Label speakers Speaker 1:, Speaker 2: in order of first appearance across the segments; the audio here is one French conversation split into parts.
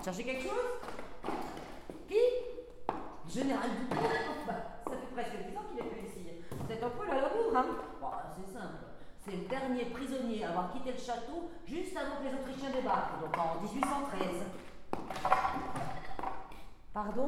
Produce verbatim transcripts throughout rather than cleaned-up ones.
Speaker 1: Cherchez quelque chose? Qui? Général Dupont? Bah, ça fait presque dix ans qu'il est plus ici. C'est un peu la labour, hein? Bon, c'est simple. C'est le dernier prisonnier à avoir quitté le château juste avant que les Autrichiens débarquent, donc en dix-huit cent treize. Pardon?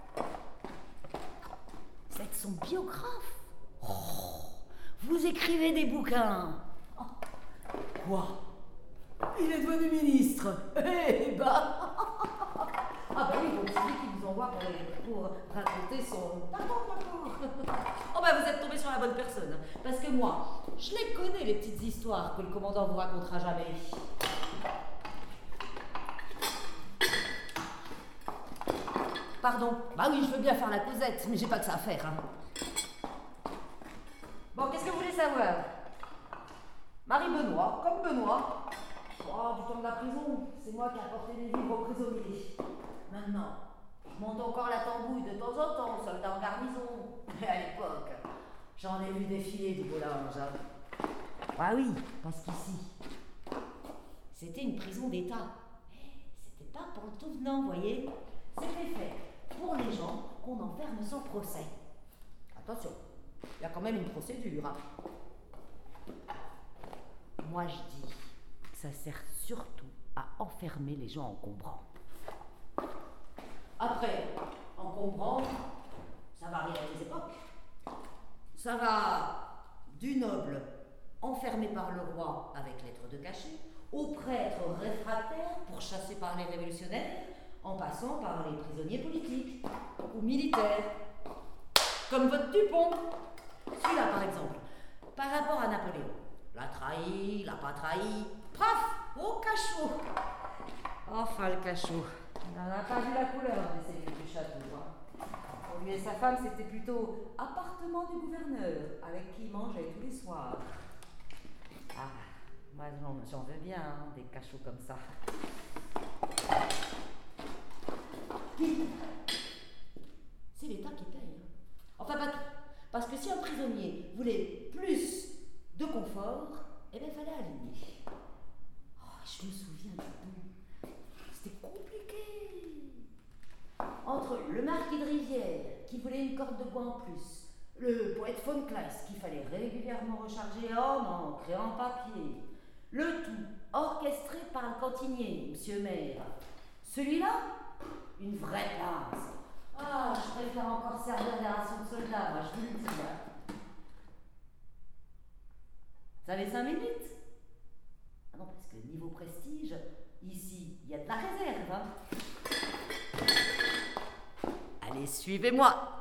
Speaker 1: Vous êtes son biographe? Oh, vous écrivez des bouquins? Oh. Quoi? Il est devenu ministre? Eh ben ah ben oui, donc c'est lui qui vous envoie pour, pour raconter son... D'accord, d'accord. Oh ben vous êtes tombé sur la bonne personne. Parce que moi, je les connais, les petites histoires que le commandant vous racontera jamais. Pardon? Bah oui, je veux bien faire la causette, mais j'ai pas que ça à faire. Hein. Bon, qu'est-ce que vous voulez savoir? Marie-Benoît, comme Benoît. Oh, du temps de la prison, c'est moi qui ai apporté des livres aux prisonniers. Maintenant, je monte encore la tambouille de temps en temps, soldat en garnison. Mais à l'époque, j'en ai vu défiler du beau linge. Hein. Ah oui, parce qu'ici, c'était une prison d'État. C'était pas pour le tout venant, vous voyez. C'était fait pour les gens qu'on enferme sans procès. Attention, il y a quand même une procédure. Hein. Moi, je dis que ça sert surtout à enfermer les gens encombrants. Après, encombrant, ça varie à les époques. Ça va du noble enfermé par le roi avec lettre de cachet, au prêtre réfractaire pourchassé par les révolutionnaires, en passant par les prisonniers politiques ou militaires, comme votre Dupont. Celui-là, par exemple, par rapport à Napoléon. L'a trahi, l'a pas trahi, paf, au cachot. Enfin, le cachot. Il n'en a pas vu la couleur des cellules du château. Hein. Pour lui et sa femme, c'était plutôt appartement du gouverneur, avec qui il mangeait tous les soirs. Ah, moi j'en veux bien, hein, des cachots comme ça. Qui? C'est l'État qui paye. Hein. Enfin, pas tout. Parce que si un prisonnier voulait plus de confort, eh bien, il fallait aligner. Oh, je me souviens du bon. C'était compliqué. Entre le marquis de Rivière, qui voulait une corde de bois en plus, le poète von Kleist, qu'il fallait régulièrement recharger en encre et en papier, le tout orchestré par un cantinier, monsieur Maire. Celui-là, une vraie place. Ah, je préfère encore servir des rations de soldats, moi, je vous le dis. Hein. Vous avez cinq minutes? Ah non, parce que niveau prestige, ici, il y a de la réserve. Hein. Allez, suivez-moi.